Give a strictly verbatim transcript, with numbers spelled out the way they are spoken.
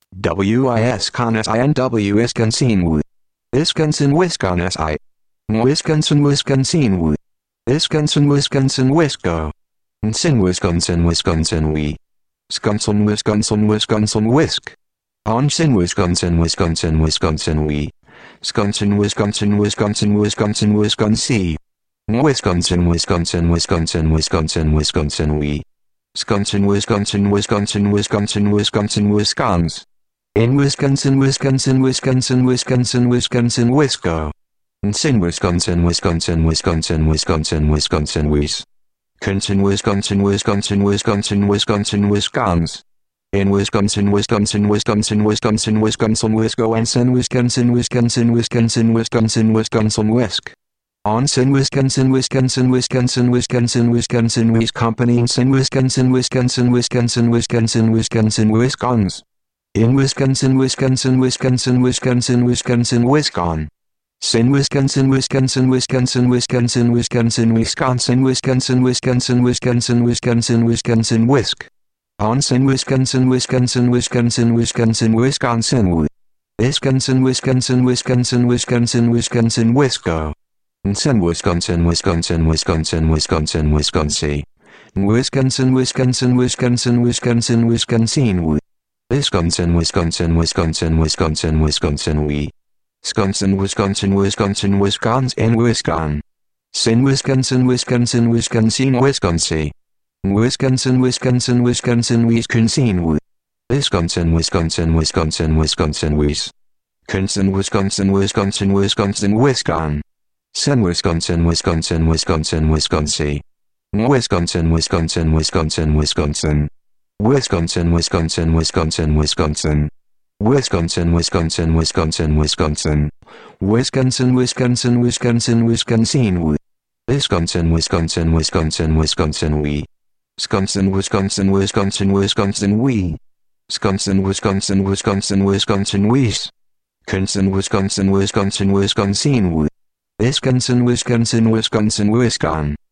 Wisconsin, Wisconsin, Wisconsin, Wisconsin, Wisconsin, Wisconsin, Wisconsin, Wisconsin, Wisco, Wisconsin, Wisconsin, Wisconsin, we, Wisconsin, Wisconsin, Wisconsin, Whisk, Onsin, Wisconsin, Wisconsin, Wisconsin, we, Wisconsin, Wisconsin, Wisconsin, Wisconsin, Wisconsin, Wisconsin, Wisconsin, Wisconsin, Wisconsin, Wisconsin, we, Wisconsin, Wisconsin, Wisconsin, Wisconsin, Wisconsin, Wisconsin. In Wisconsin, Wisconsin, Wisconsin, Wisconsin, Wisconsin, Wisco. In Wisconsin, Wisconsin, Wisconsin, Wisconsin, Wisconsin, Wis. Wisconsin, Wisconsin, Wisconsin, Wisconsin, Wisconsin, Wisconsin. In Wisconsin, Wisconsin, Wisconsin, Wisconsin, Wisconsin, Wisconsin, Wisconsin, Wisconsin, Wisconsin, Wisconsin, Wisconsin, Whisk. Onsin, Wisconsin, Wisconsin, Wisconsin, Wisconsin, Wisconsin, Wis Company, Wisconsin, Wisconsin, Wisconsin, Wisconsin, Wisconsin, Wisconsin, Wisconsin. In Wisconsin, Wisconsin, Wisconsin, Wisconsin, Wisconsin, Wisconsin. Sin Wisconsin, Wisconsin, Wisconsin, Wisconsin, Wisconsin, Wisconsin, Wisconsin, Wisconsin, Wisconsin, Wisconsin, Wisconsin, Whisk. Onsin, Wisconsin, Wisconsin, Wisconsin, Wisconsin, Wisconsin, Wisconsin, Wisconsin, Wisconsin, Wisconsin, Wisconsin, Wisco. Sin Wisconsin, Wisconsin, Wisconsin, Wisconsin, Wisconsin. Wisconsin, Wisconsin, Wisconsin, Wisconsin, Wisconsin, Wisconsin, Wisconsin, Wisconsin, Wisconsin, Wisconsin, we. Wisconsin, Wisconsin, Wisconsin, Wisconsin, Wisconsin. Sin Wisconsin, Wisconsin, Wisconsin, Wisconsin. Wisconsin, Wisconsin, Wisconsin, Wisconsin, Wisconsin, Wisconsin, Wisconsin, Wisconsin, Wis. Wisconsin, Wisconsin, Wisconsin, Wisconsin, Wisconsin. Sin Wisconsin, Wisconsin, Wisconsin, Wisconsin. Wisconsin, Wisconsin, Wisconsin, Wisconsin. Wisconsin, Wisconsin, Wisconsin, Wisconsin. Wisconsin, Wisconsin, Wisconsin, Wisconsin. Wisconsin, Wisconsin, Wisconsin, Wisconsin. Wisconsin, Wisconsin, Wisconsin, Wisconsin, we. Wisconsin, Wisconsin, Wisconsin, Wisconsin, we. Wisconsin, Wisconsin, Wisconsin, Wisconsin, Wis. Wisconsin, Wisconsin, Wisconsin, Wisconsin, Wisconsin, Wisconsin, Wisconsin, Wisconsin, Wisconsin.